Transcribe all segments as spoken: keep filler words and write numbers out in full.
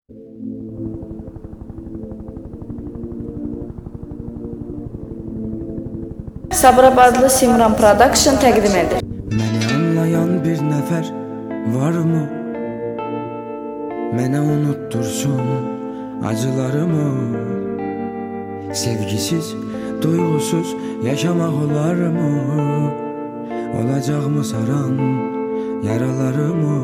Sabirabadlı Simran Production təqdim edir. Məni anlayan bir nəfər varmı? Mənə unuttursun acılarımı? Sevgisiz, duygusuz yaşamaq olarmı? Olacaqmı saran yaralarımı?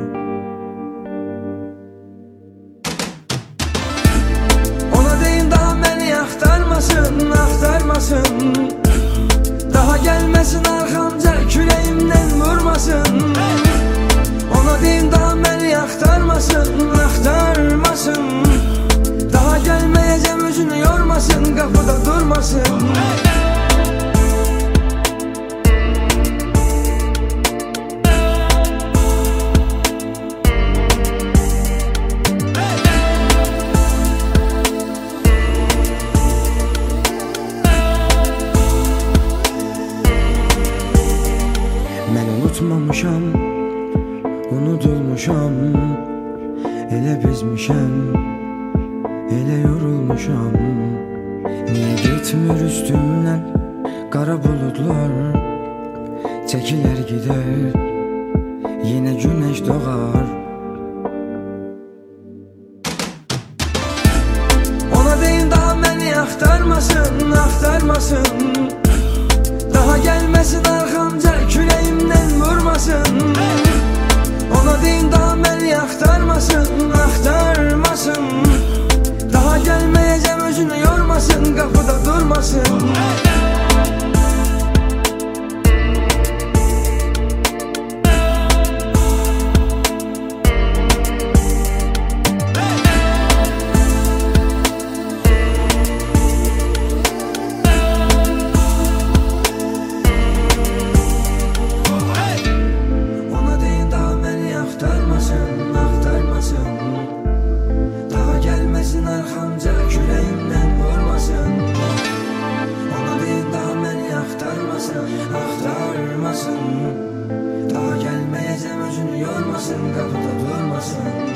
Ona deyin daha məni axtarmasın, axtarmasın. Daha gelmesin arkamca, küreğimden vurmasın. Ona deyin daha beni aktarmasın, aktarmasın. Daha gelmeyeceğim, özünü yormasın, kapıda durmasın. Mən unutmamışam, unudulmuşam. Elə bezmişəm, elə yorulmuşam. Niye getmir üstümdən qara buludlar? Çəkilər gider, yine güneş doğar. Ona deyin daha beni aktarmasın, aktarmasın. Daha gelmesin arkamca, küreğimden vurmasın. Ona deyin daha beni aktarmasın, aktarmasın. Daha gelmeyeceğim, özünü yormasın, kapıda durmasın. Arkamca küreğimden vurmasın. Ona deyin daha beni aktarmasın, aktarmasın. Daha gelmeyeceğim, özünü yormasın, kapıda durmasın.